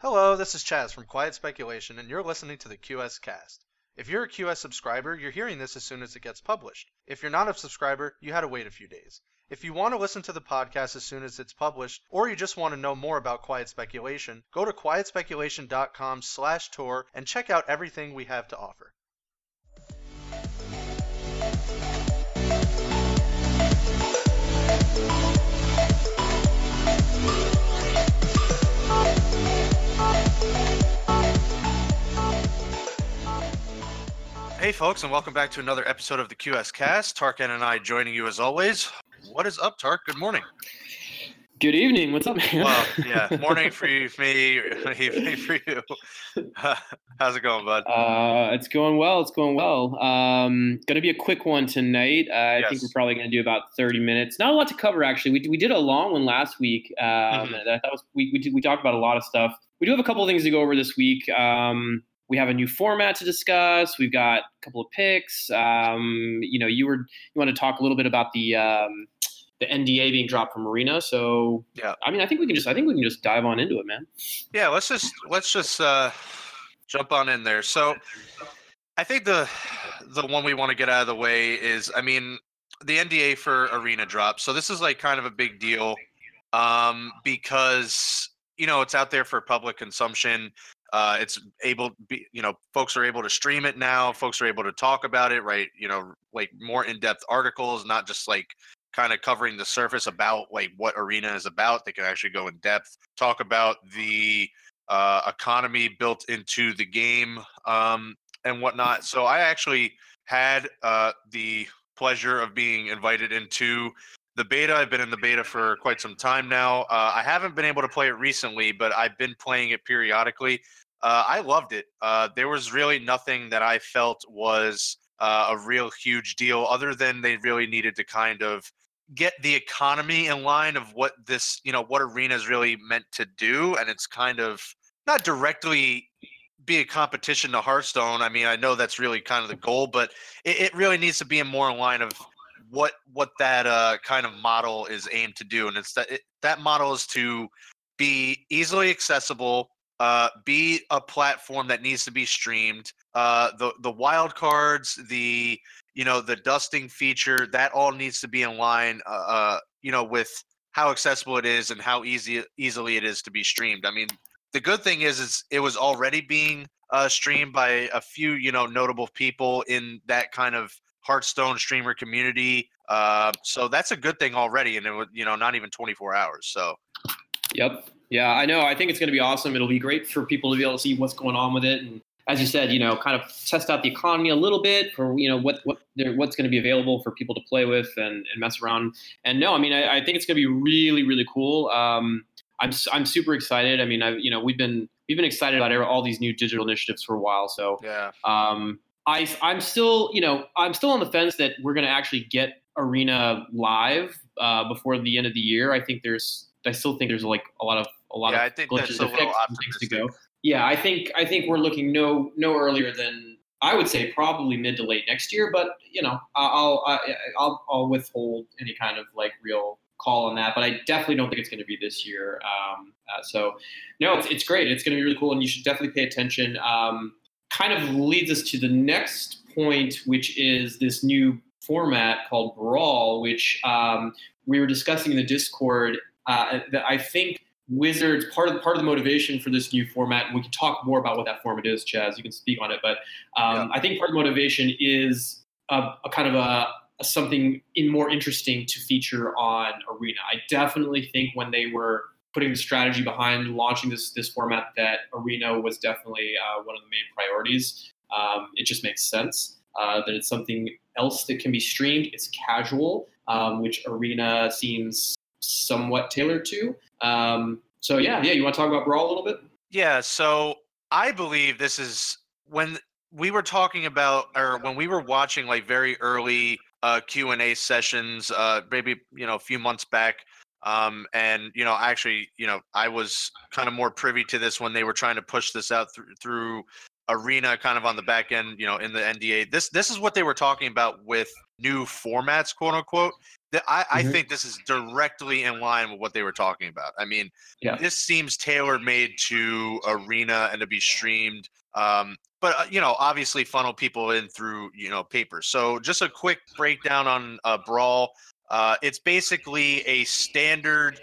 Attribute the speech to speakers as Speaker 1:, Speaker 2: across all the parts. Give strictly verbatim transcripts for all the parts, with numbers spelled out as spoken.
Speaker 1: Hello, this is Chaz from Quiet Speculation, and you're listening to the Q S Cast. If you're a Q S subscriber, you're hearing this as soon as it gets published. If you're not a subscriber, you had to wait a few days. If you want to listen to the podcast as soon as it's published, or you just want to know more about Quiet Speculation, go to quiet speculation dot com slash tour and check out everything we have to offer. Hey folks, and welcome back to another episode of the Q S Cast. Tarkan and I joining you as always. What is up, Tark? Good morning.
Speaker 2: Good evening. What's up, man?
Speaker 1: Well, yeah, morning for you, for me, evening for you. How's it going, bud?
Speaker 2: Uh, it's going well. It's going well. Um, going to be a quick one tonight. Uh, I
Speaker 1: Yes.
Speaker 2: think we're probably going to do about thirty minutes. Not a lot to cover, actually. We we did a long one last week. Um,
Speaker 1: Mhm.
Speaker 2: That, that was we we, did, we talked about a lot of stuff. We do have a couple of things to go over this week. Um, we have a new format to discuss. We've got a couple of picks. Um, you know, you were you want to talk a little bit about the um, the N D A being dropped from Arena. So
Speaker 1: Yeah.
Speaker 2: I mean, I think we can just I think we can just dive on into it, man.
Speaker 1: Yeah, let's just let's just uh, jump on in there. So, I think the the one we want to get out of the way is, I mean, the N D A for Arena drop. So this is like kind of a big deal, um, because you know it's out there for public consumption. Uh, it's able, be, you know, folks are able to stream it now. Folks are able to talk about it, right? You know, like more in-depth articles, not just like kind of covering the surface about like what Arena is about. They can actually go in depth, talk about the uh, economy built into the game um, and whatnot. So I actually had uh, the pleasure of being invited into the beta. I've been in the beta for quite some time now. Uh, I haven't been able to play it recently, but I've been playing it periodically. Uh, I loved it. Uh, there was really nothing that I felt was uh, a real huge deal, other than they really needed to kind of get the economy in line of what this, you know, what Arena is really meant to do, and it's kind of not directly be a competition to Hearthstone. I mean, I know that's really kind of the goal, but it, it really needs to be in more in line of what what that uh, kind of model is aimed to do, and it's that it, that model is to be easily accessible, uh, be a platform that needs to be streamed. Uh, the the wild cards, the you know the dusting feature, that all needs to be in line. Uh, uh, you know, with how accessible it is and how easy easily it is to be streamed. I mean, the good thing is, is it was already being uh, streamed by a few you know notable people in that kind of Hearthstone streamer community. Uh, so that's a good thing already, and it was you know not even twenty-four hours. So.
Speaker 2: Yep. Yeah, I know. I think it's going to be awesome. It'll be great for people to be able to see what's going on with it, and as you said, you know, kind of test out the economy a little bit for you know what what there, what's going to be available for people to play with and, and mess around. And no, I mean, I, I think it's going to be really really cool. Um, I'm I'm super excited. I mean, I you know we've been we've been excited about all these new digital initiatives for a while. So
Speaker 1: Yeah.
Speaker 2: um, I I'm still you know I'm still on the fence that we're going to actually get Arena live uh, before the end of the year. I think there's I still think there's like a lot of a lot
Speaker 1: Yeah, I
Speaker 2: of
Speaker 1: think
Speaker 2: glitches
Speaker 1: that's a
Speaker 2: to
Speaker 1: little
Speaker 2: fix and things to go.
Speaker 1: optimistic.
Speaker 2: Yeah, I think I think we're looking no no earlier than I would say probably mid to late next year. But you know, I'll I'll I'll, I'll withhold any kind of like real call on that. But I definitely don't think it's going to be this year. Um, uh, so no, it's it's great. It's going to be really cool, and you should definitely pay attention. Um, kind of leads us to the next point, which is this new format called Brawl, which um, we were discussing in the Discord. Uh, that I think Wizards, part of part of the motivation for this new format, and we can talk more about what that format is, Chaz. You can speak on it, but um,
Speaker 1: Yeah.
Speaker 2: I think part of the motivation is a, a kind of a, a something in more interesting to feature on Arena. I definitely think when they were putting the strategy behind launching this this format, that Arena was definitely uh, one of the main priorities. Um, it just makes sense uh, that it's something else that can be streamed. It's casual, um, which Arena seems somewhat tailored to. Um, so yeah, yeah. You want to talk about Brawl a little bit?
Speaker 1: Yeah, so I believe this is when we were talking about, or when we were watching like very early uh, Q and A sessions, uh, maybe you know a few months back, um, and you know actually you know I was kind of more privy to this when they were trying to push this out through through Arena, kind of on the back end, you know, in the N D A. This this is what they were talking about with new formats, quote unquote, that I, I
Speaker 2: Mhm.
Speaker 1: think this is directly in line with what they were talking about. I mean,
Speaker 2: Yeah.
Speaker 1: this seems tailor made to Arena and to be streamed. Um, but uh, you know, obviously funnel people in through you know paper. So just a quick breakdown on uh, Brawl. Uh, it's basically a standard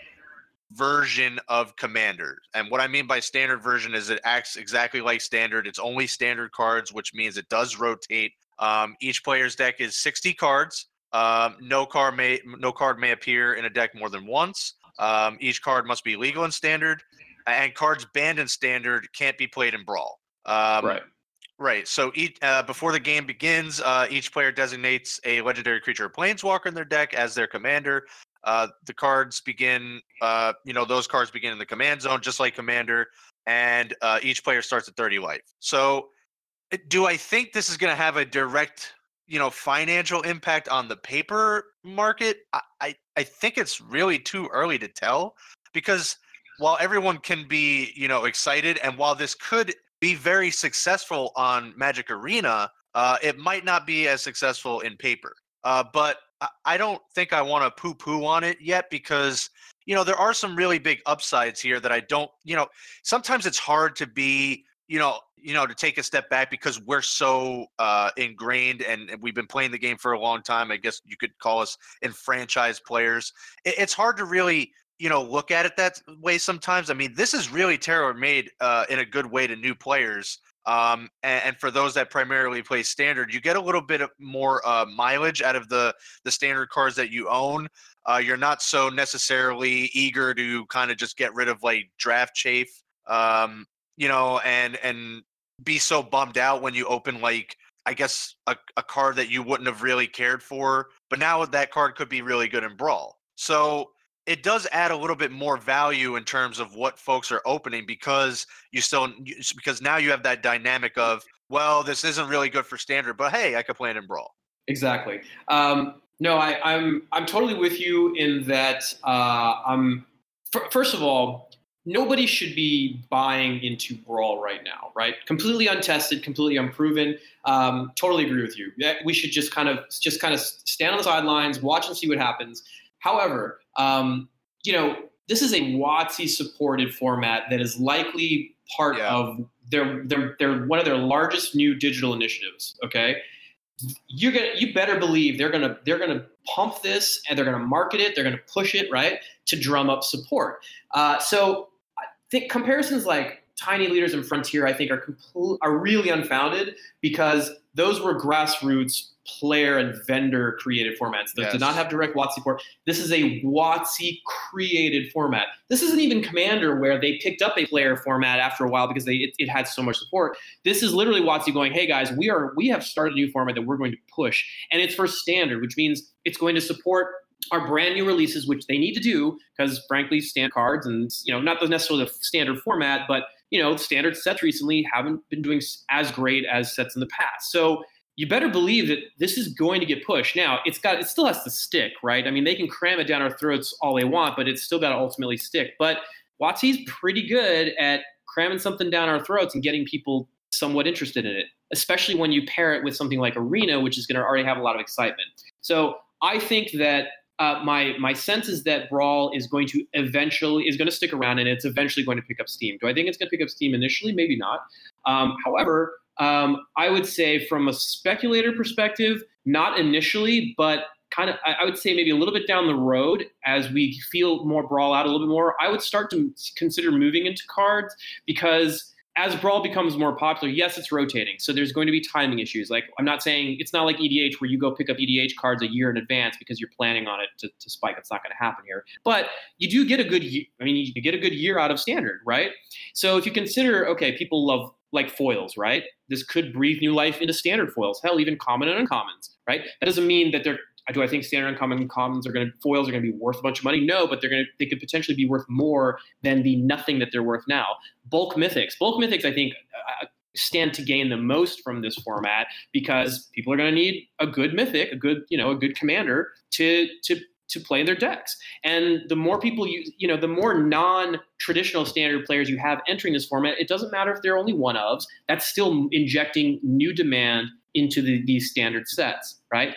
Speaker 1: version of Commander. And what I mean by standard version is it acts exactly like standard. It's only standard cards, which means it does rotate. Um, each player's deck is sixty cards. Um, no card may no card may appear in a deck more than once. Um, each card must be legal in standard, and cards banned in standard can't be played in Brawl. Um,
Speaker 2: Right.
Speaker 1: Right. So each, uh, before the game begins, uh, each player designates a legendary creature or planeswalker in their deck as their commander. Uh, the cards begin, uh, you know, those cards begin in the command zone, just like Commander, and uh, each player starts at thirty life. So, uh, do I think this is going to have a direct, you know, financial impact on the paper market? I, I, I think it's really too early to tell because while everyone can be, you know, excited, and while this could be very successful on Magic Arena, uh, it might not be as successful in paper. Uh, but I- I don't think I want to poo-poo on it yet because you know there are some really big upsides here that I don't. You know, sometimes it's hard to be, you know, you know, to take a step back because we're so uh, ingrained and, and we've been playing the game for a long time. I guess you could call us enfranchised players. It, it's hard to really, you know, look at it that way sometimes. I mean, this is really tailor-made uh, in a good way to new players. Um, and, and for those that primarily play standard, you get a little bit of more uh, mileage out of the the standard cards that you own. Uh, you're not so necessarily eager to kind of just get rid of like draft chafe, um, you know, and and be so bummed out when you open like I guess a, a card that you wouldn't have really cared for, but now that card could be really good in Brawl. So it does add a little bit more value in terms of what folks are opening because you still because now you have that dynamic of well, this isn't really good for standard, but hey, I could play it in Brawl.
Speaker 2: Exactly. Um, no, I, I'm I'm totally with you in that. Uh, I'm f- first of all, nobody should be buying into Brawl right now, right? Completely untested, completely unproven. Um, totally agree with you. That we should just kind of just kind of stand on the sidelines, watch and see what happens. However, um, you know, this is a WotC supported format that is likely part
Speaker 1: Yeah.
Speaker 2: of their their their one of their largest new digital initiatives. Okay, you're gonna you better believe they're gonna they're gonna pump this and they're gonna market it, they're gonna push it, right, to drum up support. Uh, so I think comparisons like Tiny Leaders and Frontier, I think, are complete, are really unfounded because those were grassroots player and vendor created formats that
Speaker 1: Yes.
Speaker 2: did not have direct WotC support. This is a WotC created format. This isn't even Commander where they picked up a player format after a while because they it, it had so much support. This is literally WotC going, hey guys, we are we have started a new format that we're going to push, and it's for standard, which means it's going to support our brand new releases, which they need to do because, frankly, standard cards and you know not necessarily the standard format, but you know standard sets recently haven't been doing as great as sets in the past. So you better believe that this is going to get pushed. Now, it's got it still has to stick, right? I mean, they can cram it down our throats all they want, but it's still got to ultimately stick. But WotC's pretty good at cramming something down our throats and getting people somewhat interested in it, especially when you pair it with something like Arena, which is going to already have a lot of excitement. So I think that uh, my my sense is that Brawl is going to eventually is going to stick around and it's eventually going to pick up steam. Do I think it's going to pick up steam initially? Maybe not. Um, however, um, I would say from a speculator perspective, not initially, but kind of, I would say maybe a little bit down the road as we feel more Brawl out a little bit more, I would start to consider moving into cards because as Brawl becomes more popular, yes, it's rotating. So there's going to be timing issues. Like I'm not saying it's not like E D H where you go pick up E D H cards a year in advance because you're planning on it to, to spike. It's not going to happen here. But you do get a good year. I mean, you get a good year out of standard, right? So if you consider, okay, people love like foils, right? This could breathe new life into standard foils. Hell, even common and uncommons, right? That doesn't mean that they're do I think standard uncommon and commons are going to foils are going to be worth a bunch of money? No, but they're going to they could potentially be worth more than the nothing that they're worth now. Bulk mythics, bulk mythics, I think uh, stand to gain the most from this format because people are going to need a good mythic, a good you know a good commander to to to play in their decks. And the more people you you know the more non-traditional standard players you have entering this format, it doesn't matter if they're only one ofs. That's still injecting new demand into the, these standard sets, right?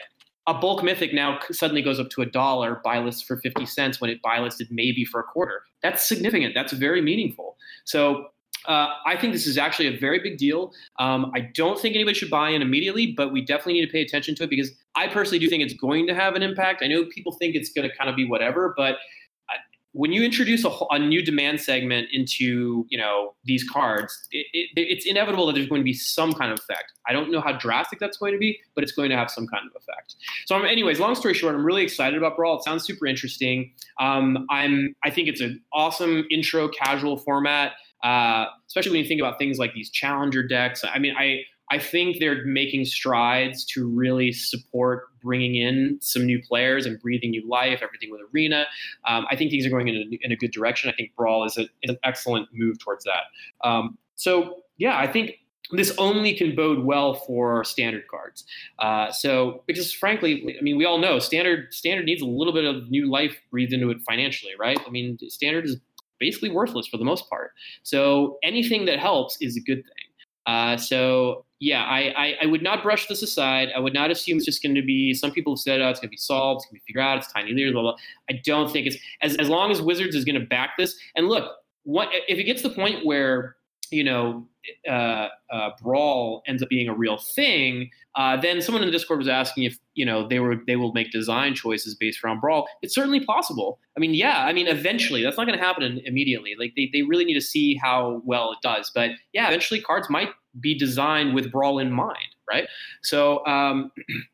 Speaker 2: a bulk mythic now suddenly goes up to a dollar, buy list for fifty cents when it buy listed maybe for a quarter. That's significant. That's very meaningful. So uh, I think this is actually a very big deal. Um, I don't think anybody should buy in immediately, but we definitely need to pay attention to it because I personally do think it's going to have an impact. I know people think it's going to kind of be whatever, but when you introduce a, a new demand segment into, you know, these cards, it, it, it's inevitable that there's going to be some kind of effect. I don't know how drastic that's going to be, but it's going to have some kind of effect. So, I'm, anyways, long story short, I'm really excited about Brawl. It sounds super interesting. Um, I'm, I think it's an awesome intro casual format, uh, especially when you think about things like these challenger decks. I mean, I. I think they're making strides to really support bringing in some new players and breathing new life, everything with Arena. Um, I think things are going in a, in a good direction. I think Brawl is, a, is an excellent move towards that. Um, so, yeah, I think this only can bode well for standard cards. Uh, so, because frankly, I mean, we all know standard standard needs a little bit of new life breathed into it financially, right? I mean, standard is basically worthless for the most part. So anything that helps is a good thing. Uh, so yeah, I, I, I would not brush this aside. I would not assume it's just going to be, some people have said, oh, it's going to be solved, it's going to be figured out, it's tiny leaders, blah, blah. I don't think it's, as, as long as Wizards is going to back this. And look, what if it gets to the point where, you know, uh, uh, Brawl ends up being a real thing, uh, then someone in the Discord was asking if, you know, they were they will make design choices based around Brawl. It's certainly possible. I mean, yeah, I mean, eventually, that's not going to happen immediately. Like, they, they really need to see how well it does. But yeah, eventually cards might be designed with Brawl in mind, right? So um,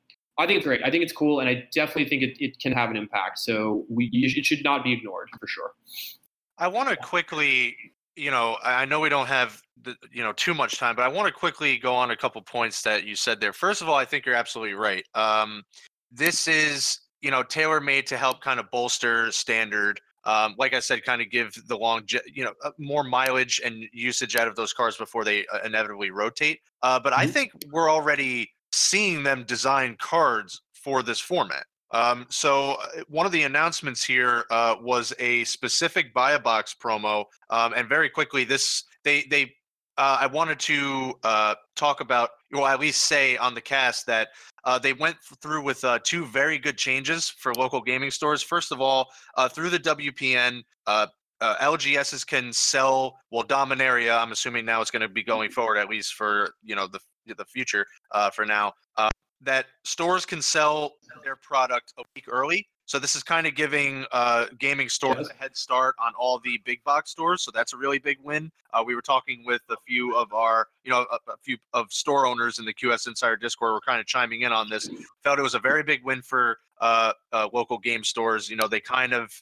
Speaker 2: I think it's great. I think it's cool, and I definitely think it, it can have an impact. So we it should not be ignored, for sure.
Speaker 1: I want to quickly, you know, I know we don't have, the, you know, too much time, but I want to quickly go on a couple points that you said there. First of all, I think you're absolutely right. Um, this is, you know, tailor-made to help kind of bolster standard. Um, like I said, kind of give the long, you know, more mileage and usage out of those cards before they uh, inevitably rotate. Uh, but mm-hmm. I think we're already seeing them design cards for this format. Um, so one of the announcements here uh, was a specific buy a box promo, um, and very quickly, this they they uh, I wanted to uh, talk about, or at least say on the cast that uh, they went through with uh, two very good changes for local gaming stores. First of all, uh, through the W P N, uh, uh, L G Ss can sell, well, Dominaria, I'm assuming now it's going to be going forward, at least for, you know, the the future uh, for now, uh, that stores can sell their product a week early. So this is kind of giving uh, gaming stores yes. a head start on all the big box stores. So that's a really big win. Uh, we were talking with a few of our, you know, a, a few of store owners in the Q S Insider Discord. We're kind of chiming in on this. Felt it was a very big win for uh, uh, local game stores. You know, they kind of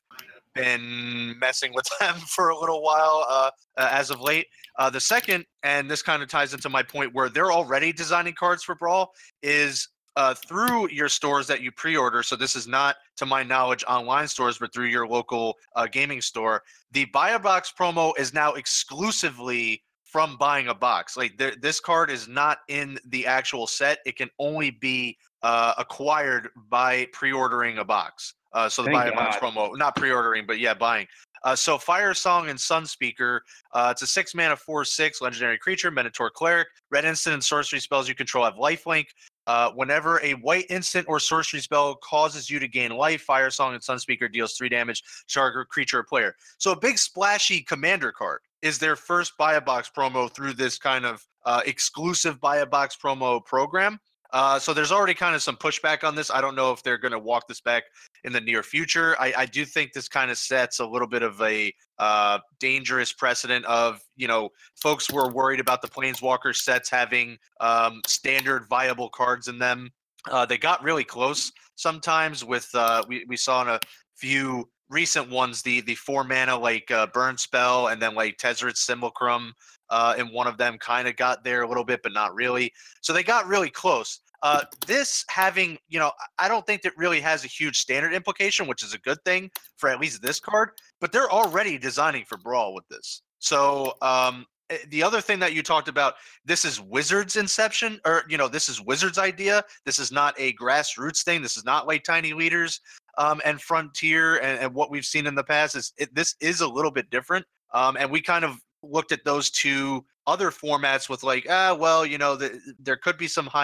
Speaker 1: been messing with them for a little while uh, uh, as of late. Uh, the second, and this kind of ties into my point where they're already designing cards for Brawl, is uh, through your stores that you pre-order. So this is not, to my knowledge, online stores, but through your local uh, gaming store. The buy a box promo is now exclusively from buying a box. Like there, this card is not in the actual set. It can only be uh, acquired by pre-ordering a box. Uh, so the
Speaker 2: Thank
Speaker 1: buy a box
Speaker 2: God.
Speaker 1: promo, not pre-ordering, but yeah, buying. Uh, so Fire Song and Sunspeaker, uh, it's a six mana four six legendary creature, Minotaur Cleric. Red instant and sorcery spells you control have lifelink. Uh, whenever a white instant or sorcery spell causes you to gain life, Fire Song and Sunspeaker deals three damage to target creature or player. So a big splashy commander card is their first buy a box promo through this kind of uh, exclusive buy a box promo program. Uh, so there's already kind of some pushback on this. I don't know if they're going to walk this back in the near future. I, I do think this kind of sets a little bit of a uh, dangerous precedent of, you know, folks were worried about the Planeswalker sets having um, standard viable cards in them. Uh, they got really close sometimes with, uh, we, we saw in a few recent ones, the the four mana like uh, burn spell and then like Tezzeret's Simulacrum. Uh, and one of them kind of got there a little bit, but not really. So they got really close. Uh, this having, you know, I don't think that really has a huge standard implication, which is a good thing for at least this card. But they're already designing for Brawl with this. So um, the other thing that you talked about, this is Wizards' inception, or, you know, this is Wizards' idea. This is not a grassroots thing. This is not like Tiny Leaders um, and Frontier and, and what we've seen in the past. Is it, this is a little bit different. Um, and we kind of looked at those two other formats with like, ah, well, you know, the, there could be some hype.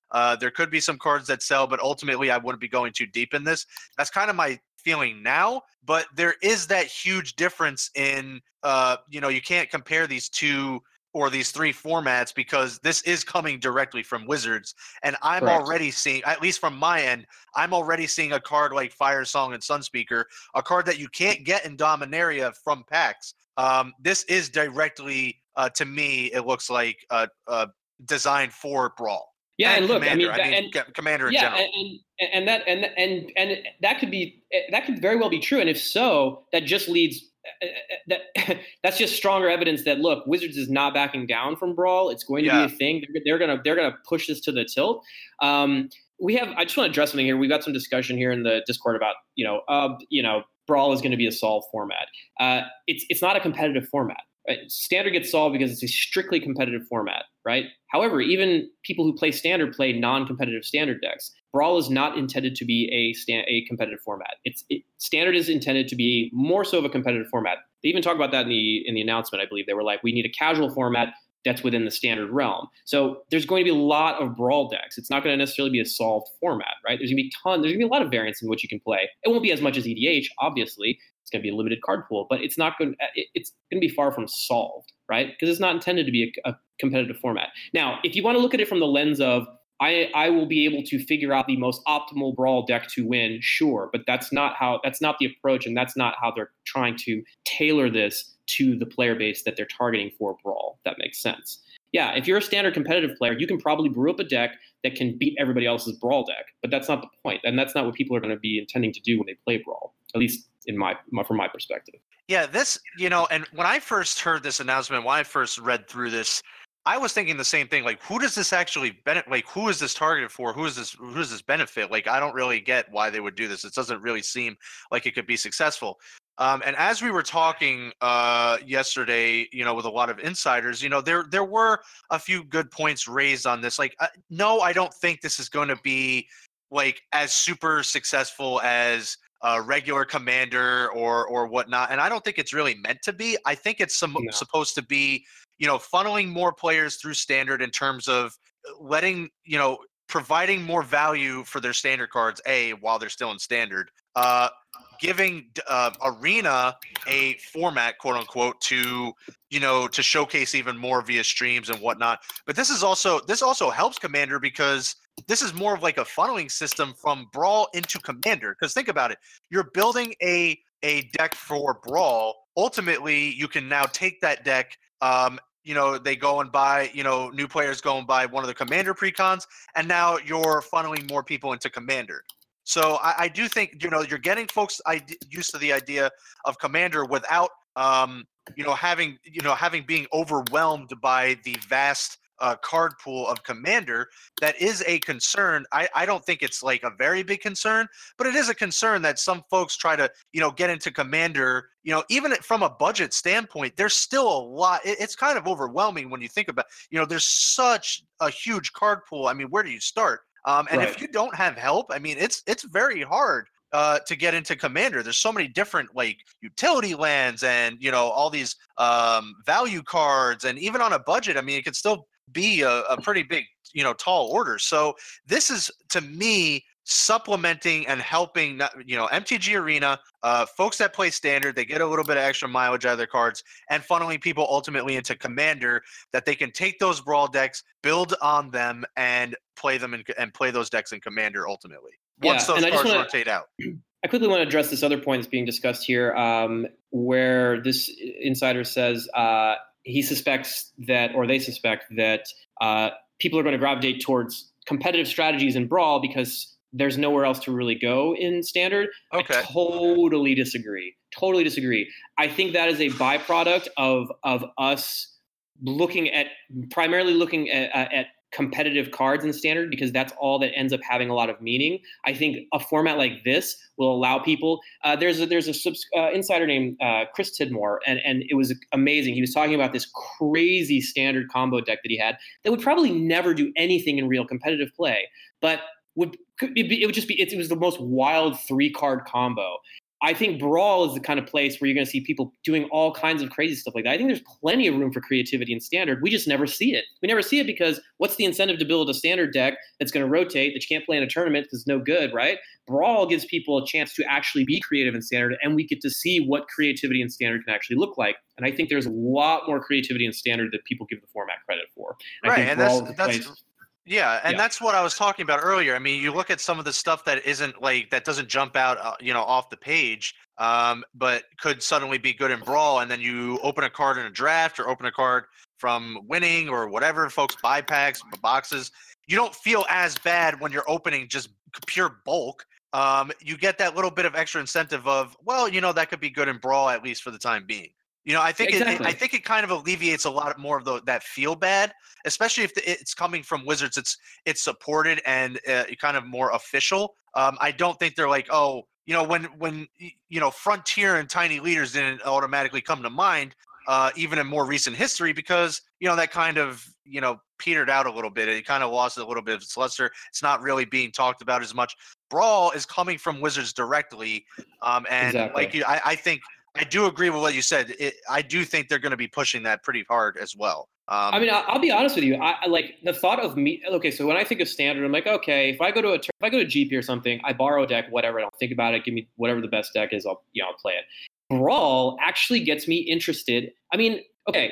Speaker 1: Uh, there could be some cards that sell, but ultimately I wouldn't be going too deep in this. That's kind of my feeling now, but there is that huge difference in, uh, you know, you can't compare these two or these three formats because this is coming directly from Wizards. And I'm
Speaker 2: Correct.
Speaker 1: already seeing, at least from my end, I'm already seeing a card like Fire Song and Sunspeaker, a card that you can't get in Dominaria from packs. Um, this is directly, uh, to me, it looks like uh, uh, designed for Brawl.
Speaker 2: Yeah,
Speaker 1: and
Speaker 2: and look,
Speaker 1: Commander.
Speaker 2: I mean,
Speaker 1: I mean,
Speaker 2: and,
Speaker 1: Ca- Commander in
Speaker 2: yeah,
Speaker 1: general.
Speaker 2: and, and and that and and and that could be that could very well be true. And if so, that just leads that that's just stronger evidence that look, Wizards is not backing down from Brawl. It's going to
Speaker 1: Yeah.
Speaker 2: be a thing. They're, they're gonna they're gonna push this to the tilt. Um, we have. I just want to address something here. We got some discussion here in the Discord about you know uh, you know Brawl is going to be a solve format. Uh, it's it's not a competitive format. Right? Standard gets solved because it's a strictly competitive format, right? However, even people who play Standard play non-competitive Standard decks. Brawl is not intended to be a sta- a competitive format. It's it, Standard is intended to be more so of a competitive format. They even talked about that in the in the announcement. I believe they were like, we need a casual format that's within the Standard realm. So there's going to be a lot of Brawl decks. It's not going to necessarily be a solved format, right? There's going to be ton. There's going to be a lot of variants in which you can play. It won't be as much as E D H, obviously. It's going to be a limited card pool, but it's not going. It's going to be far from solved, right? Because it's not intended to be a, a competitive format. Now, if you want to look at it from the lens of I, I will be able to figure out the most optimal Brawl deck to win, sure, but that's not how. That's not the approach, and that's not how they're trying to tailor this to the player base that they're targeting for Brawl. If that makes sense. Yeah, if you're a Standard competitive player, you can probably brew up a deck that can beat everybody else's Brawl deck, but that's not the point, and that's not what people are going to be intending to do when they play Brawl, at least in my, my from my perspective.
Speaker 1: Yeah, this, you know, and when I first heard this announcement, when I first read through this, I was thinking the same thing. Like, who does this actually benefit? Like, who is this targeted for? Who is this? Who does this benefit? Like, I don't really get why they would do this. It doesn't really seem like it could be successful. Um, and as we were talking uh, yesterday, you know, with a lot of insiders, you know, there there were a few good points raised on this. Like, uh, no, I don't think this is going to be like as super successful as a regular Commander or or whatnot. And I don't think it's really meant to be. I think it's some,
Speaker 2: No.
Speaker 1: supposed to be, you know, funneling more players through Standard in terms of letting, you know, providing more value for their Standard cards, A, while they're still in Standard. Uh, giving uh, Arena a format, quote unquote, to, you know, to showcase even more via streams and whatnot. But this is also, this also helps Commander because this is more of like a funneling system from Brawl into Commander. Because think about it, you're building a a deck for Brawl. Ultimately, you can now take that deck. Um, you know, they go and buy, you know, new players go and buy one of the Commander precons, and now you're funneling more people into Commander. So I, I do think, you know, you're getting folks used to the idea of Commander without, um, you know, having, you know, having being overwhelmed by the vast uh, card pool of Commander. That is a concern. I, I don't think it's like a very big concern, but it is a concern that some folks try to, you know, get into Commander. You know, even from a budget standpoint, there's still a lot. It, it's kind of overwhelming when you think about, you know, there's such a huge card pool. I mean, where do you start? Um, and
Speaker 2: Right.
Speaker 1: if you don't have help, I mean, it's it's very hard uh, to get into Commander. There's so many different like utility lands and, you know, all these um, value cards, and even on a budget, I mean, it could still be a, a pretty big, you know, tall order. So this is, to me, supplementing and helping, you know, M T G Arena, uh, folks that play Standard, they get a little bit of extra mileage out of their cards, and funneling people ultimately into Commander that they can take those Brawl decks, build on them, and play them in, and play those decks in Commander ultimately. Once
Speaker 2: Yeah,
Speaker 1: those
Speaker 2: and I just
Speaker 1: cards
Speaker 2: wanna-
Speaker 1: rotate out.
Speaker 2: I quickly want to address this other point that's being discussed here, um, where this insider says uh, he suspects that, or they suspect that uh, people are going to gravitate towards competitive strategies in Brawl because there's nowhere else to really go in Standard.
Speaker 1: Okay.
Speaker 2: I totally disagree. Totally disagree. I think that is a byproduct of of us looking at primarily looking at, at competitive cards in Standard, because that's all that ends up having a lot of meaning. I think a format like this will allow people. Uh, there's a, there's a subs, uh, insider named uh, Chris Tidmore, and and it was amazing. He was talking about this crazy Standard combo deck that he had that would probably never do anything in real competitive play, but would it, be, it would just be it, it was the most wild three card combo.
Speaker 3: I think Brawl is the kind of place where you're going to see people doing all kinds of crazy stuff like that. I think there's plenty of room for creativity in Standard. We just never see it. We never see it because what's the incentive to build a Standard deck that's going to rotate, that you can't play in a tournament because it's no good, right? Brawl gives people a chance to actually be creative in Standard, and we get to see what creativity in Standard can actually look like. And I think there's a lot more creativity in Standard that people give the format credit for. And
Speaker 1: right,
Speaker 3: I think
Speaker 1: and
Speaker 3: Brawl
Speaker 1: that's,
Speaker 3: is
Speaker 1: that's
Speaker 3: place,
Speaker 1: yeah, and
Speaker 3: yeah.
Speaker 1: that's what I was talking about earlier. I mean, you look at some of the stuff that isn't like that doesn't jump out, uh, you know, off the page, um, but could suddenly be good in Brawl, and then you open a card in a draft or open a card from winning or whatever. Folks buy packs, boxes. You don't feel as bad when you're opening just pure bulk. Um, you get that little bit of extra incentive of, well, you know, that could be good in Brawl at least for the time being. You know, I think
Speaker 3: exactly.
Speaker 1: it, I think it kind of alleviates a lot more of the, that feel bad, especially if the, it's coming from Wizards. It's it's supported and uh, kind of more official. Um, I don't think they're like, oh, you know, when when you know Frontier and Tiny Leaders didn't automatically come to mind, uh, even in more recent history, because you know that kind of you know petered out a little bit. It kind of lost a little bit of its luster. It's not really being talked about as much. Brawl is coming from Wizards directly, um, and
Speaker 3: exactly.
Speaker 1: like you, I, I think. I do agree with what you said. It, I do think they're going to be pushing that pretty hard as well. Um,
Speaker 3: I mean, I'll, I'll be honest with you. I, I like the thought of me. Okay, so when I think of Standard, I'm like, okay, if I go to a if I go to G P or something, I borrow a deck, whatever. I don't think about it. Give me whatever the best deck is. I'll you know I'll play it. Brawl actually gets me interested. I mean, okay,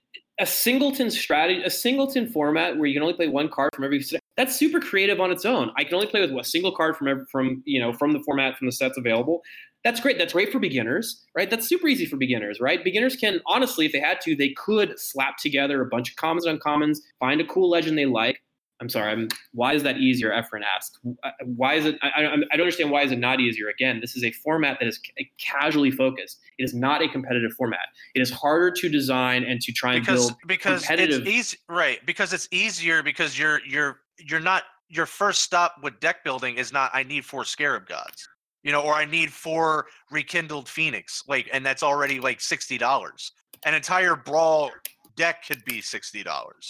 Speaker 3: a singleton strategy, a singleton format where you can only play one card from every. That's super creative on its own. I can only play with a single card from every, from you know from the format from the sets available. That's great. That's great for beginners, right? That's super easy for beginners, right? Beginners can, honestly, if they had to, they could slap together a bunch of commons and uncommons, find a cool legend they like. I'm sorry. I'm, why is that easier? Efren asked. Why is it? I, I, I don't understand why is it not easier. Again, this is a format that is casually focused. It is not a competitive format. It is harder to design and to try and
Speaker 1: because,
Speaker 3: build
Speaker 1: because
Speaker 3: competitive.
Speaker 1: It's easy, right? Because it's easier because you're you're you're not your first stop with deck building is not I need four Scarab Gods. You know, or I need four Rekindled Phoenix, like, and that's already like sixty dollars. An entire Brawl deck could be sixty dollars.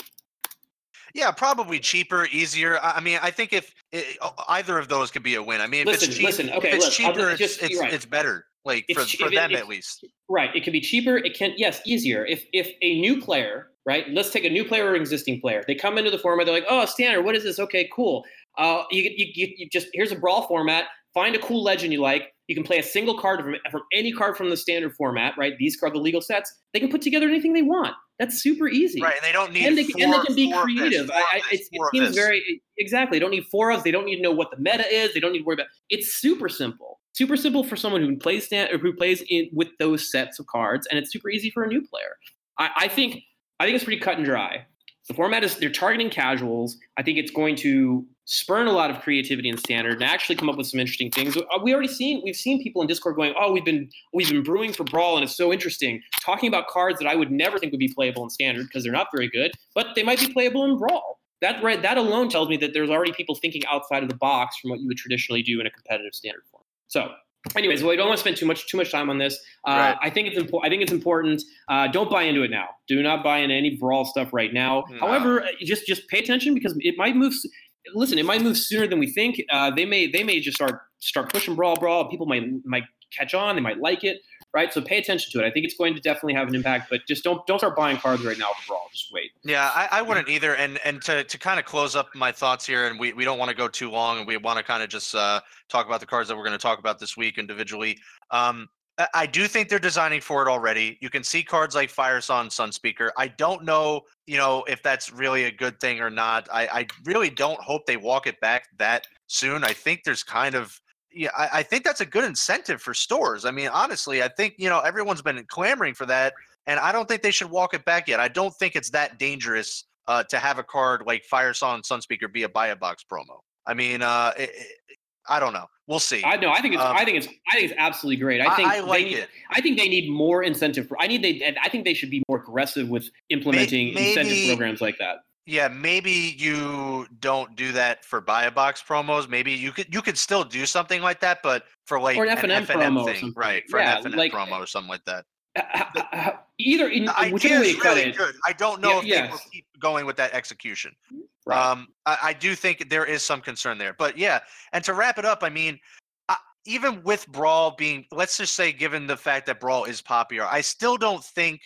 Speaker 1: Yeah, probably cheaper, easier. I I mean, I think if it, either of those could be a win. I mean, if
Speaker 3: listen,
Speaker 1: it's cheap,
Speaker 3: listen, okay,
Speaker 1: if it's
Speaker 3: look,
Speaker 1: cheaper,
Speaker 3: just,
Speaker 1: it's it's,
Speaker 3: right.
Speaker 1: it's better. Like for,
Speaker 3: it's,
Speaker 1: for
Speaker 3: it,
Speaker 1: them
Speaker 3: it,
Speaker 1: at least.
Speaker 3: Right. It can be cheaper. It can yes, easier. If if a new player, right? Let's take a new player or an existing player. They come into the format. They're like, oh, Standard. What is this? Okay, cool. Uh, you, you you just here's a Brawl format. Find a cool legend you like. You can play a single card from, from any card from the Standard format, right? These are the legal sets. They can put together anything they want. That's super easy.
Speaker 1: Right, and they don't need
Speaker 3: and they,
Speaker 1: four,
Speaker 3: and they can be
Speaker 1: four
Speaker 3: creative.
Speaker 1: This,
Speaker 3: I, I,
Speaker 1: this,
Speaker 3: it, it seems
Speaker 1: this.
Speaker 3: very exactly. They don't need four of. They don't need to know what the meta is. They don't need to worry about. It's super simple. Super simple for someone who plays stand or who plays in with those sets of cards, and it's super easy for a new player. I, I think I think it's pretty cut and dry. The format is they're targeting casuals. I think it's going to spurn a lot of creativity in Standard and actually come up with some interesting things. We already seen we've seen people in Discord going, "Oh, we've been we've been brewing for Brawl and it's so interesting." Talking about cards that I would never think would be playable in Standard because they're not very good, but they might be playable in Brawl. That right, that alone tells me that there's already people thinking outside of the box from what you would traditionally do in a competitive Standard form. So, anyways, well, I don't want to spend too much too much time on this. Uh,
Speaker 1: right.
Speaker 3: I think it's important. I think it's important. Uh, don't buy into it now. Do not buy into any Brawl stuff right now.
Speaker 1: No.
Speaker 3: However, just just pay attention because it might move. Listen, it might move sooner than we think. Uh, they may they may just start start pushing Brawl Brawl. People might might catch on. They might like it. Right, so pay attention to it. I think it's going to definitely have an impact, but just don't don't start buying cards right now for Brawl. Just wait.
Speaker 1: Yeah, I, I wouldn't either. And and to, to kind of close up my thoughts here, and we, we don't want to go too long, and we want to kind of just uh, talk about the cards that we're going to talk about this week individually. Um, I, I do think they're designing for it already. You can see cards like Firesong and Sunspeaker. I don't know, you know, if that's really a good thing or not. I, I really don't hope they walk it back that soon. I think there's kind of Yeah, I, I think that's a good incentive for stores. I mean, honestly, I think, you know, everyone's been clamoring for that, and I don't think they should walk it back yet. I don't think it's that dangerous uh, to have a card like Firesong and Sunspeaker be a buy a box promo. I mean, uh, it, it, I don't know. We'll see.
Speaker 3: I know. I think it's.
Speaker 1: Um,
Speaker 3: I think it's. I think it's absolutely great. I think
Speaker 1: I, I like
Speaker 3: they need,
Speaker 1: it.
Speaker 3: I think they need more incentive. For, I need they. And I think they should be more aggressive with implementing
Speaker 1: Maybe,
Speaker 3: incentive programs like that.
Speaker 1: Yeah, maybe you don't do that for buy a box promos. Maybe you could you could still do something like that, but for like
Speaker 3: or an F and M promo
Speaker 1: thing,
Speaker 3: or something.
Speaker 1: right? For
Speaker 3: yeah,
Speaker 1: an F and M
Speaker 3: like,
Speaker 1: promo or something like that.
Speaker 3: Uh, either in
Speaker 1: The idea
Speaker 3: whichever way
Speaker 1: is
Speaker 3: you cut
Speaker 1: really
Speaker 3: it.
Speaker 1: good. I don't know
Speaker 3: Yeah,
Speaker 1: if
Speaker 3: yes.
Speaker 1: they will keep going with that execution.
Speaker 3: Right.
Speaker 1: Um, I, I do think there is some concern there, but yeah. And to wrap it up, I mean, I, even with Brawl being, let's just say, given the fact that Brawl is popular, I still don't think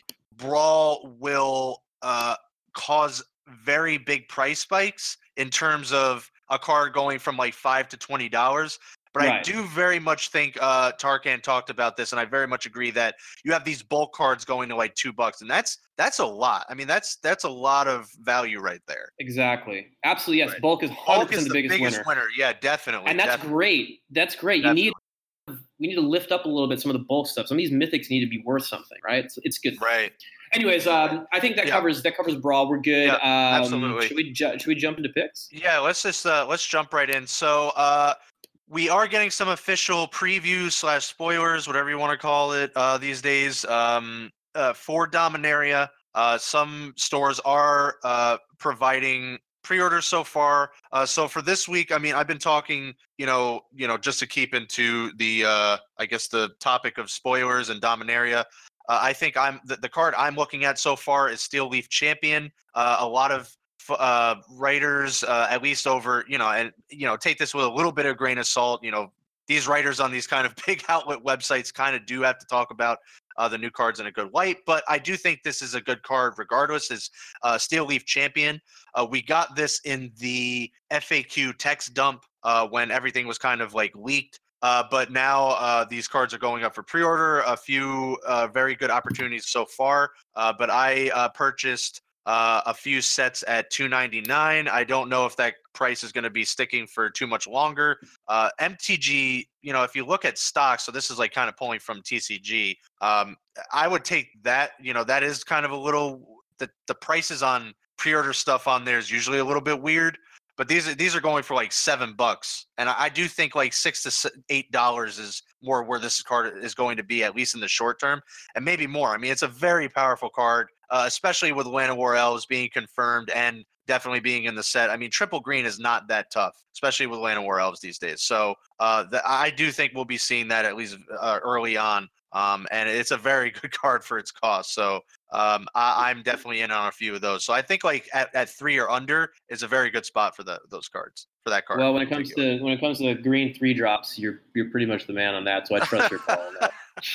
Speaker 1: Brawl will uh, cause very big price spikes in terms of a card going from like five to twenty dollars. But right. I do very much think uh, Tarkan talked about this, and I very much agree that you have these bulk cards going to like two bucks, and that's that's a lot. I mean, that's that's a lot of value right there.
Speaker 3: Exactly, absolutely. Yes,
Speaker 1: right.
Speaker 3: bulk is one hundred percent the, the biggest,
Speaker 1: biggest
Speaker 3: winner.
Speaker 1: winner. Yeah, definitely.
Speaker 3: And that's
Speaker 1: definitely.
Speaker 3: great. That's great. Definitely. You need we need to lift up a little bit some of the bulk stuff. Some of these mythics need to be worth something, right? It's, it's good.
Speaker 1: Right.
Speaker 3: Anyways, um, I think that
Speaker 1: yeah.
Speaker 3: covers that covers Brawl. We're good.
Speaker 1: Yeah,
Speaker 3: um,
Speaker 1: absolutely.
Speaker 3: Should we ju- should we jump into picks?
Speaker 1: Yeah, let's just uh, let's jump right in. So uh, we are getting some official previews slash spoilers, whatever you want to call it, uh, these days um, uh, for Dominaria. Uh, some stores are uh, providing pre-orders so far. Uh, so for this week, I mean, I've been talking, you know, you know, just to keep into the, uh, I guess, the topic of spoilers and Dominaria. Uh, I think I'm the, the card I'm looking at so far is Steel Leaf Champion. Uh, a lot of uh, writers, uh, at least over, you know, and you know, take this with a little bit of grain of salt. You know, these writers on these kind of big outlet websites kind of do have to talk about uh, the new cards in a good light. But I do think this is a good card, regardless. Is uh, Steel Leaf Champion. Uh, we got this in the F A Q text dump uh, when everything was kind of like leaked. Uh, but now uh, these cards are going up for pre-order. A few uh, very good opportunities so far. Uh, but I uh, purchased uh, a few sets at two ninety-nine. I don't know if that price is going to be sticking for too much longer. Uh, M T G, you know, if you look at stock, so this is like kind of pulling from T C G. Um, I would take that. You know, that is kind of a little. The the prices on pre-order stuff on there is usually a little bit weird. But these are these are going for like seven bucks, and I, I do think like six to eight dollars is more where this card is going to be, at least in the short term, and maybe more. I mean, it's a very powerful card, uh, especially with Land of War Elves being confirmed and definitely being in the set. I mean, triple green is not that tough, especially with Land of War Elves these days. So uh, the, I do think we'll be seeing that at least uh, early on. Um, and it's a very good card for its cost. So um, I, I'm definitely in on a few of those. So I think like at, at three or under is a very good spot for the those cards for that card.
Speaker 3: Well, when it comes to when it comes to the green three drops, you're you're pretty much the man on that. So I trust your call on that.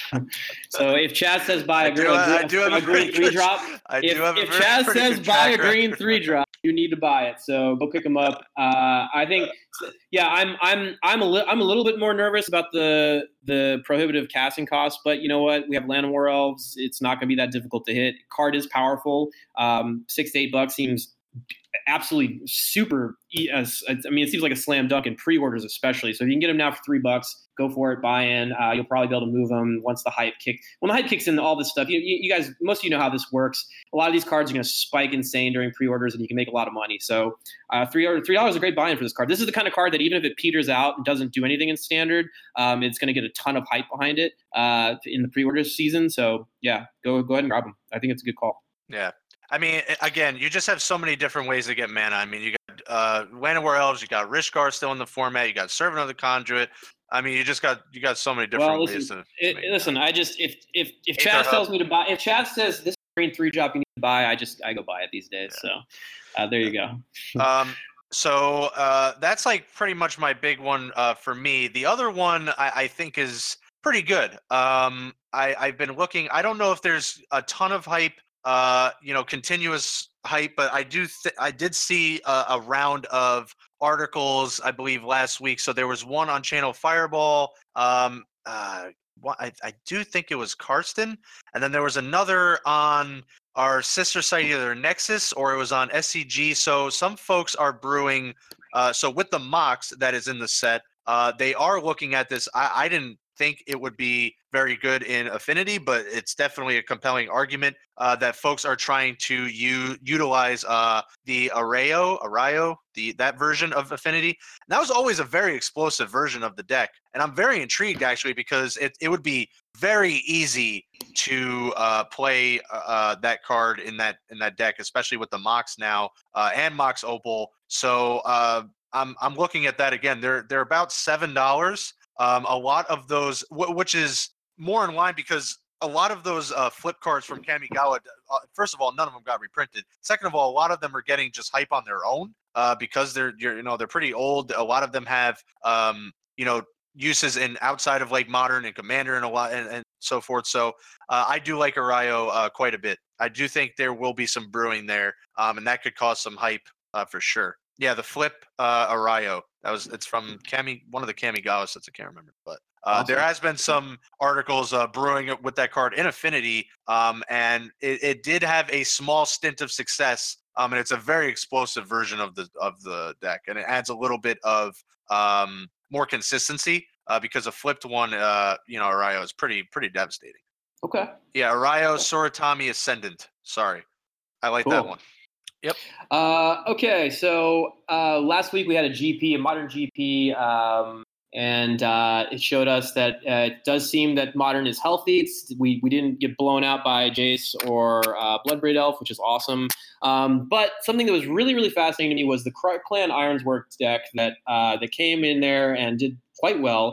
Speaker 3: So if Chaz says buy a,
Speaker 1: do,
Speaker 3: a, a,
Speaker 1: I do
Speaker 3: a, a green three drop,
Speaker 1: I
Speaker 3: if,
Speaker 1: do have a
Speaker 3: if
Speaker 1: very,
Speaker 3: Chaz says buy a green
Speaker 1: record.
Speaker 3: three drop, you need to buy it. So go pick them up. Uh, I think, yeah, I'm I'm I'm a li- I'm a little bit more nervous about the the prohibitive casting costs, but you know what? We have Land of War Elves. It's not going to be that difficult to hit. Card is powerful. Um, six to eight bucks seems absolutely super. I mean, it seems like a slam dunk in pre-orders, especially. So if you can get them now for three bucks, go for it. Buy in. Uh, you'll probably be able to move them once the hype kicks. When the hype kicks in, all this stuff. You, you, you guys, most of you know how this works. A lot of these cards are going to spike insane during pre-orders, and you can make a lot of money. So uh, three or three dollars is a great buy-in for this card. This is the kind of card that even if it peters out and doesn't do anything in standard, um, it's going to get a ton of hype behind it uh, in the pre-order season. So yeah, go go ahead and grab them. I think it's a good call.
Speaker 1: Yeah. I mean, again, you just have so many different ways to get mana. I mean, you got uh, Land of War Elves, you got Rishkar still in the format, you got Servant of the Conduit. I mean, you just got you got so many different
Speaker 3: well, listen,
Speaker 1: ways to.
Speaker 3: It,
Speaker 1: I mean,
Speaker 3: listen, I just if if if
Speaker 1: Aether
Speaker 3: Chaz
Speaker 1: Hub.
Speaker 3: tells me to buy, if Chaz says this green three drop you need to buy, I just I go buy it these days.
Speaker 1: Yeah.
Speaker 3: So uh, there you go.
Speaker 1: um. So uh, that's like pretty much my big one uh, for me. The other one I, I think is pretty good. Um, I I've been looking. I don't know if there's a ton of hype. Uh, you know, continuous hype, but I do. Th- I did see a, a round of articles, I believe, last week. So there was one on Channel Fireball. Um, uh, I, I do think it was Karsten, and then there was another on our sister site, either Nexus or it was on S C G. So some folks are brewing. Uh, so with the Mox that is in the set, uh, they are looking at this. I, I didn't think it would be very good in Affinity, but it's definitely a compelling argument uh, that folks are trying to u- utilize uh, the Arayo, Arayo, the that version of Affinity. And that was always a very explosive version of the deck, and I'm very intrigued actually because it it would be very easy to uh, play uh, that card in that in that deck, especially with the Mox now uh, and Mox Opal. So uh, I'm I'm looking at that again. They're they're about seven dollars. Um, a lot of those, w- which is more in line because a lot of those uh, flip cards from Kamigawa, uh, first of all, none of them got reprinted. Second of all, a lot of them are getting just hype on their own uh, because they're, you're, you know, they're pretty old. A lot of them have, um, you know, uses in outside of like Modern and Commander and a lot and, and so forth. So uh, I do like Arayo uh, quite a bit. I do think there will be some brewing there, um, and that could cause some hype uh, for sure. Yeah, the flip uh, Arayo. That was it's from Kami, one of the Kamigawa sets. I can't remember, but uh,
Speaker 2: Awesome.
Speaker 1: there has been some articles uh, brewing with that card in Affinity, um, and it, it did have a small stint of success. Um, and it's a very explosive version of the of the deck, and it adds a little bit of um, more consistency uh, because a flipped one, uh, you know, Arayo is pretty pretty devastating.
Speaker 3: Okay.
Speaker 1: Yeah, Arayo Soratami Ascendant. Sorry, I like
Speaker 3: Cool.
Speaker 1: that one. Yep.
Speaker 3: Uh, okay, so uh, last week we had a G P, a Modern G P, um, and uh, it showed us that uh, it does seem that Modern is healthy. It's, we we didn't get blown out by Jace or uh, Bloodbraid Elf, which is awesome. Um, but something that was really really fascinating to me was the Krark Clan Ironsworks deck that uh, that came in there and did quite well.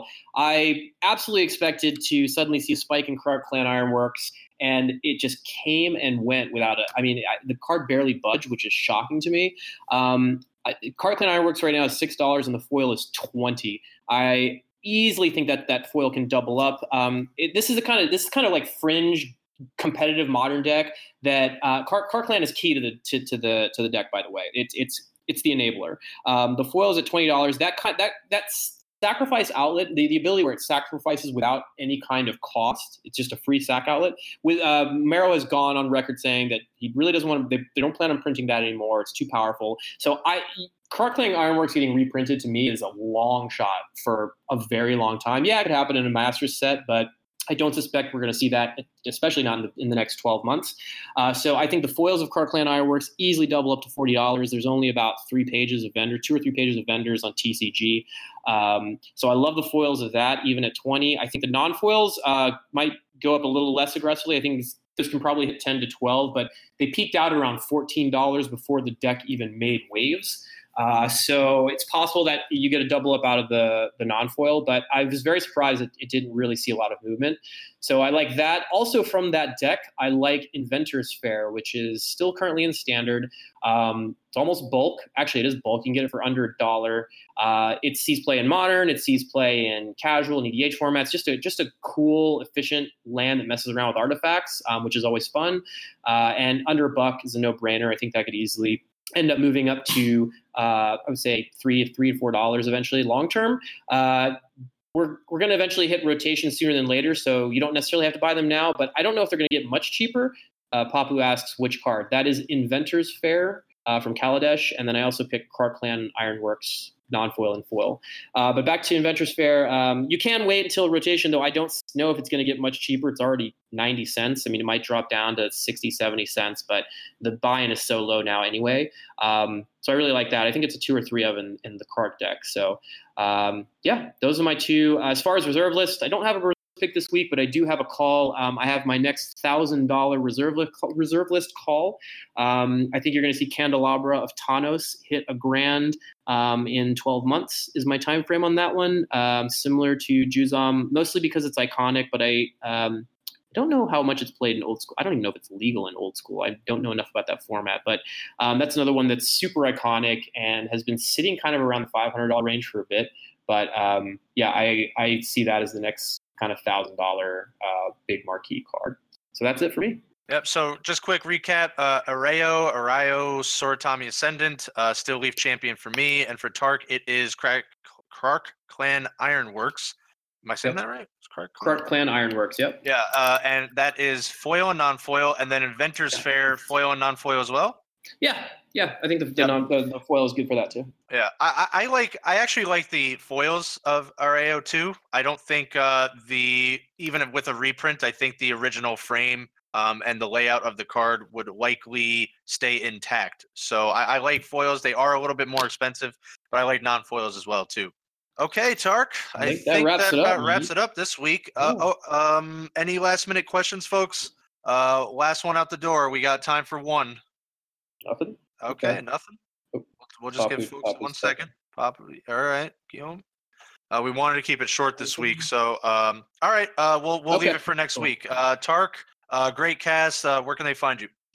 Speaker 3: I absolutely expected to suddenly see a spike in Krark Clan Ironworks, and it just came and went without it. I mean, I, the card barely budged, which is shocking to me. Um, Krark Clan Ironworks right now is six dollars, and the foil is twenty. I easily think that that foil can double up. Um, it, this is a kind of this is kind of like fringe competitive Modern deck that uh, Krark, Krark Clan is key to the to, to the to the deck. By the way, it's it's it's the enabler. Um, the foil is at twenty dollars. That kind that that's sacrifice outlet, the, the ability where it sacrifices without any kind of cost. It's just a free sack outlet. With uh, Mero has gone on record saying that he really doesn't want to. They, they don't plan on printing that anymore. It's too powerful. So I, Krark Clan Ironworks getting reprinted to me is a long shot for a very long time. Yeah, it could happen in a Masters set, but I don't suspect we're going to see that, especially not in the, in the next twelve months. Uh, so I think the foils of Krark Clan Ironworks easily double up to forty dollars. There's only about three pages of vendor, two or three pages of vendors on T C G. Um, so I love the foils of that, even at twenty. I think the non-foils uh, might go up a little less aggressively. I think this, this can probably hit ten to twelve, but they peaked out around fourteen dollars before the deck even made waves. Uh, so it's possible that you get a double up out of the, the non-foil, but I was very surprised that it didn't really see a lot of movement. So I like that. Also from that deck, I like Inventor's Fair, which is still currently in Standard. Um, it's almost bulk. Actually, it is bulk. You can get it for under a dollar. Uh, it sees play in Modern. It sees play in Casual and E D H formats. Just a just a cool, efficient land that messes around with artifacts, um, which is always fun. Uh, and under a buck is a no-brainer. I think that could easily end up moving up to uh, I would say three, three to four dollars eventually, long term. Uh, we're we're going to eventually hit rotation sooner than later, so you don't necessarily have to buy them now. But I don't know if they're going to get much cheaper. Uh, Papu asks which card. That is Inventor's Fair uh, from Kaladesh, and then I also picked Krark Clan Ironworks non-foil and foil. Uh, but back to Inventor's Fair, um, you can wait until rotation, though I don't know if it's going to get much cheaper. It's already ninety cents. I mean, it might drop down to sixty, seventy cents, but the buy-in is so low now anyway. Um, so I really like that. I think it's a two or three of in, in the Krark deck. So um, yeah, those are my two. Uh, as far as reserve list, I don't have a reserve pick this week, but I do have a call. Um, I have my next one thousand dollars reserve list, reserve list call. Um, I think you're going to see Candelabra of Thanos hit a grand um, in twelve months is my time frame on that one. Um, similar to Juzam, mostly because it's iconic, but I um, don't know how much it's played in old school. I don't even know if it's legal in old school. I don't know enough about that format, but um, that's another one that's super iconic and has been sitting kind of around the five hundred dollars range for a bit. But um, yeah, I, I see that as the next kind of one thousand dollars uh, big marquee card. So that's it for me.
Speaker 1: Yep. So just quick recap: uh, Arayo, Arayo, Soratami Ascendant, uh, Still Leaf Champion for me, and for Tark, it is Krark, Krark Clan Ironworks. Am I saying
Speaker 3: Yep.
Speaker 1: that right? It's Krark
Speaker 3: Krark Clan Ironworks. Yep.
Speaker 1: Yeah, uh, and that is foil and non-foil, and then Inventor's
Speaker 3: Yeah.
Speaker 1: Fair, foil and non-foil as well.
Speaker 3: Yeah. Yeah. I think the,
Speaker 1: Yep.
Speaker 3: the, the, the foil is good for that too.
Speaker 1: Yeah, I, I I like. I actually like the foils of Arayo too. I don't think uh, the even with a reprint, I think the original frame um, and the layout of the card would likely stay intact. So I, I like foils. They are a little bit more expensive, but I like non-foils as well too. Okay, Tark. I,
Speaker 3: I think that
Speaker 1: think
Speaker 3: wraps
Speaker 1: that
Speaker 3: it up,
Speaker 1: about wraps
Speaker 3: man.
Speaker 1: it up this week. Uh, oh, um, any last minute questions, folks? Uh, last one out the door. We got time for one.
Speaker 3: Nothing.
Speaker 1: Okay,
Speaker 3: Okay.
Speaker 1: nothing.
Speaker 3: Oh,
Speaker 1: We'll just give
Speaker 3: Papu-
Speaker 1: folks
Speaker 3: Papu's
Speaker 1: one
Speaker 3: stuck.
Speaker 1: second. Probably. All right, Guillaume. Uh, we wanted to keep it short this week, so um, all right. Uh, we'll we'll leave
Speaker 3: Okay.
Speaker 1: it for next
Speaker 3: Cool.
Speaker 1: week. Uh, Tark, uh, great cast. Uh, where can they find you?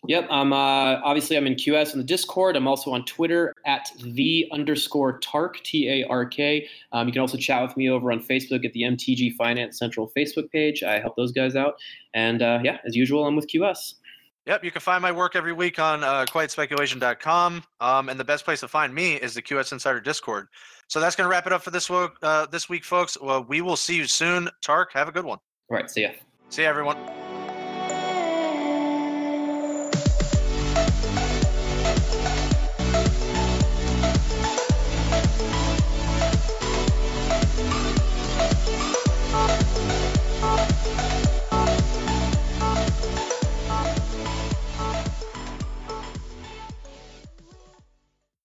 Speaker 3: Yep. I'm uh, obviously I'm in Q S on the Discord. I'm also on Twitter at the underscore Tark T A R K. Um, you can also chat with me over on Facebook at the M T G Finance Central Facebook page. I help those guys out. And uh, yeah, as usual, I'm with Q S.
Speaker 1: Yep, you can find my work every week on uh, quiet speculation dot com. Um, and the best place to find me is the Q S Insider Discord. So that's going to wrap it up for this, uh, this week, folks. Well, we will see you soon. Tark, have a good one.
Speaker 3: All right. See ya.
Speaker 1: See you, everyone.